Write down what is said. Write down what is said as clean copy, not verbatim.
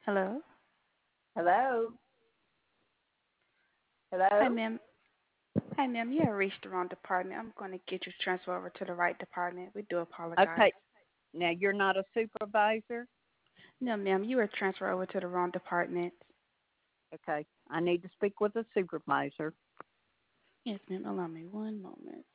Hello. Hello? Hi, Hello? ma'am. Hi, ma'am. You have reached the wrong department. I'm going to get you transferred over to the right department. We do apologize. Okay. Now you're not a supervisor? No, ma'am. You were transferred over to the wrong department. Okay. I need to speak with a supervisor. Yes, ma'am. Allow me one moment.